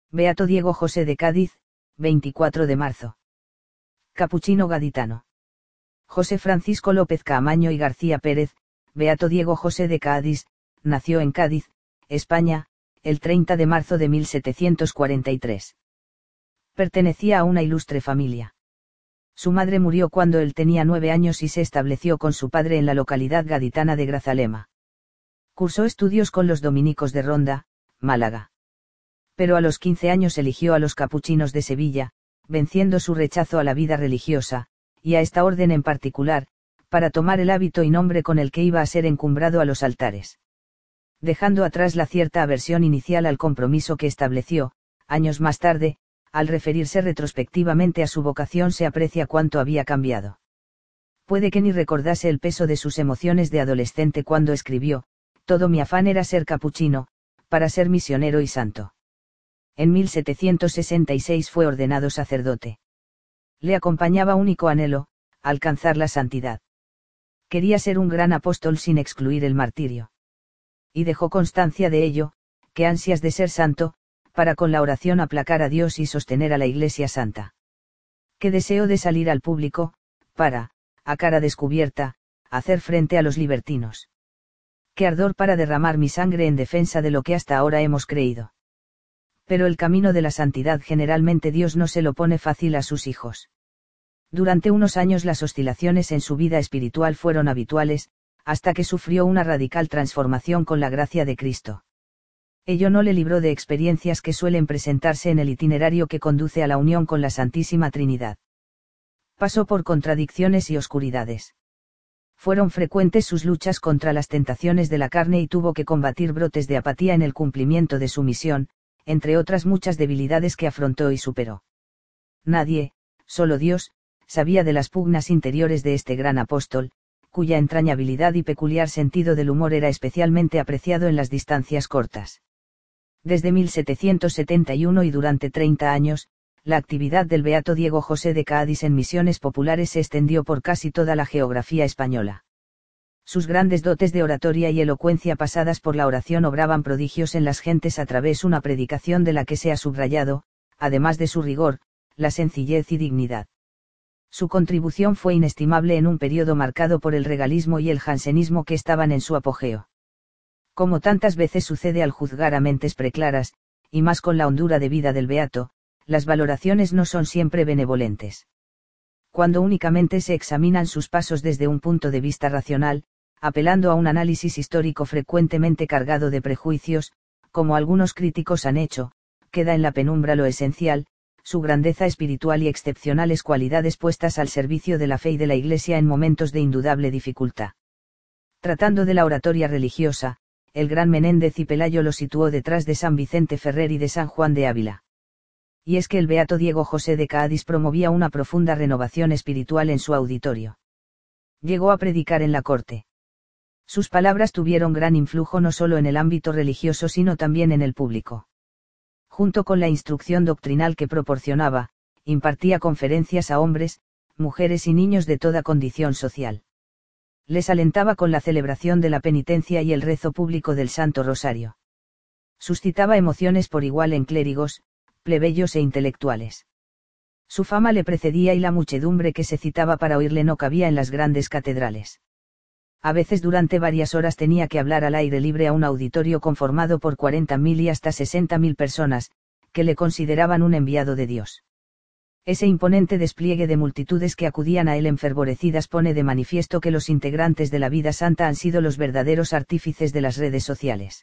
Beato Diego José de Cádiz, 24 de marzo. Capuchino gaditano. José Francisco López Caamaño y García Pérez, Beato Diego José de Cádiz, nació en Cádiz, España, el 30 de marzo de 1743. Pertenecía a una ilustre familia. Su madre murió cuando él tenía 9 años y se estableció con su padre en la localidad gaditana de Grazalema. Cursó estudios con los dominicos de Ronda, Málaga. Pero a los 15 años eligió a los capuchinos de Sevilla, venciendo su rechazo a la vida religiosa, y a esta orden en particular, para tomar el hábito y nombre con el que iba a ser encumbrado a los altares. Dejando atrás la cierta aversión inicial al compromiso que estableció, años más tarde, al referirse retrospectivamente a su vocación se aprecia cuánto había cambiado. Puede que ni recordase el peso de sus emociones de adolescente cuando escribió: todo mi afán era ser capuchino, para ser misionero y santo. En 1766 fue ordenado sacerdote. Le acompañaba único anhelo, alcanzar la santidad. Quería ser un gran apóstol sin excluir el martirio. Y dejó constancia de ello, que ansias de ser santo, para con la oración aplacar a Dios y sostener a la Iglesia Santa. Que deseo de salir al público, para, a cara descubierta, hacer frente a los libertinos. Qué ardor para derramar mi sangre en defensa de lo que hasta ahora hemos creído. Pero el camino de la santidad generalmente Dios no se lo pone fácil a sus hijos. Durante unos años las oscilaciones en su vida espiritual fueron habituales, hasta que sufrió una radical transformación con la gracia de Cristo. Ello no le libró de experiencias que suelen presentarse en el itinerario que conduce a la unión con la Santísima Trinidad. Pasó por contradicciones y oscuridades. Fueron frecuentes sus luchas contra las tentaciones de la carne y tuvo que combatir brotes de apatía en el cumplimiento de su misión, entre otras muchas debilidades que afrontó y superó. Nadie, solo Dios, sabía de las pugnas interiores de este gran apóstol, cuya entrañabilidad y peculiar sentido del humor era especialmente apreciado en las distancias cortas. Desde 1771 y durante 30 años, la actividad del Beato Diego José de Cádiz en misiones populares se extendió por casi toda la geografía española. Sus grandes dotes de oratoria y elocuencia pasadas por la oración obraban prodigios en las gentes a través de una predicación de la que se ha subrayado, además de su rigor, la sencillez y dignidad. Su contribución fue inestimable en un periodo marcado por el regalismo y el jansenismo que estaban en su apogeo. Como tantas veces sucede al juzgar a mentes preclaras, y más con la hondura de vida del beato, las valoraciones no son siempre benevolentes. Cuando únicamente se examinan sus pasos desde un punto de vista racional, apelando a un análisis histórico frecuentemente cargado de prejuicios, como algunos críticos han hecho, queda en la penumbra lo esencial, su grandeza espiritual y excepcionales cualidades puestas al servicio de la fe y de la Iglesia en momentos de indudable dificultad. Tratando de la oratoria religiosa, el gran Menéndez y Pelayo lo situó detrás de San Vicente Ferrer y de San Juan de Ávila. Y es que el Beato Diego José de Cádiz promovía una profunda renovación espiritual en su auditorio. Llegó a predicar en la corte. Sus palabras tuvieron gran influjo no solo en el ámbito religioso sino también en el público. Junto con la instrucción doctrinal que proporcionaba, impartía conferencias a hombres, mujeres y niños de toda condición social. Les alentaba con la celebración de la penitencia y el rezo público del Santo Rosario. Suscitaba emociones por igual en clérigos, plebeyos e intelectuales. Su fama le precedía y la muchedumbre que se citaba para oírle no cabía en las grandes catedrales. A veces durante varias horas tenía que hablar al aire libre a un auditorio conformado por 40.000 y hasta 60.000 personas, que le consideraban un enviado de Dios. Ese imponente despliegue de multitudes que acudían a él enfervorecidas pone de manifiesto que los integrantes de la vida santa han sido los verdaderos artífices de las redes sociales.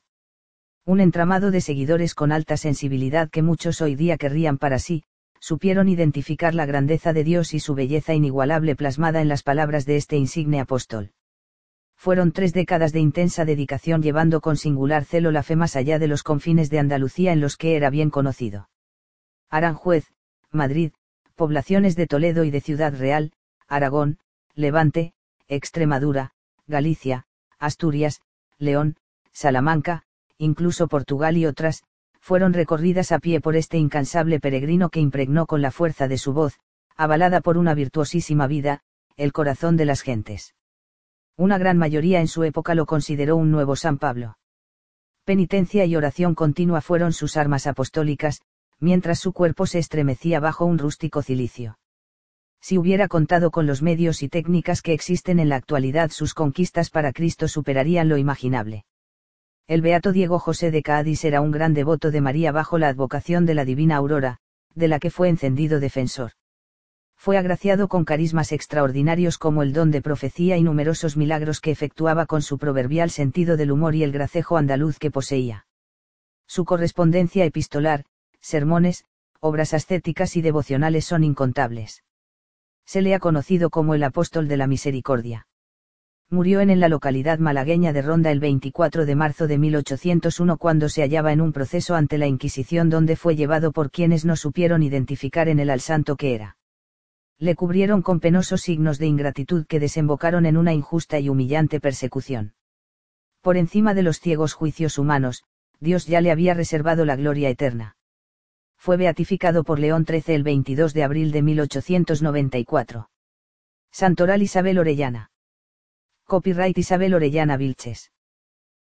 Un entramado de seguidores con alta sensibilidad que muchos hoy día querrían para sí, supieron identificar la grandeza de Dios y su belleza inigualable plasmada en las palabras de este insigne apóstol. Fueron 3 décadas de intensa dedicación llevando con singular celo la fe más allá de los confines de Andalucía en los que era bien conocido. Aranjuez, Madrid, poblaciones de Toledo y de Ciudad Real, Aragón, Levante, Extremadura, Galicia, Asturias, León, Salamanca, incluso Portugal y otras, fueron recorridas a pie por este incansable peregrino que impregnó con la fuerza de su voz, avalada por una virtuosísima vida, el corazón de las gentes. Una gran mayoría en su época lo consideró un nuevo San Pablo. Penitencia y oración continua fueron sus armas apostólicas, mientras su cuerpo se estremecía bajo un rústico cilicio. Si hubiera contado con los medios y técnicas que existen en la actualidad, sus conquistas para Cristo superarían lo imaginable. El beato Diego José de Cádiz era un gran devoto de María bajo la advocación de la divina Aurora, de la que fue encendido defensor. Fue agraciado con carismas extraordinarios como el don de profecía y numerosos milagros que efectuaba con su proverbial sentido del humor y el gracejo andaluz que poseía. Su correspondencia epistolar, sermones, obras ascéticas y devocionales son incontables. Se le ha conocido como el apóstol de la misericordia. Murió en la localidad malagueña de Ronda el 24 de marzo de 1801 cuando se hallaba en un proceso ante la Inquisición donde fue llevado por quienes no supieron identificar en él al santo que era. Le cubrieron con penosos signos de ingratitud que desembocaron en una injusta y humillante persecución. Por encima de los ciegos juicios humanos, Dios ya le había reservado la gloria eterna. Fue beatificado por León XIII el 22 de abril de 1894. Santoral Isabel Orellana. Copyright Isabel Orellana Vilches.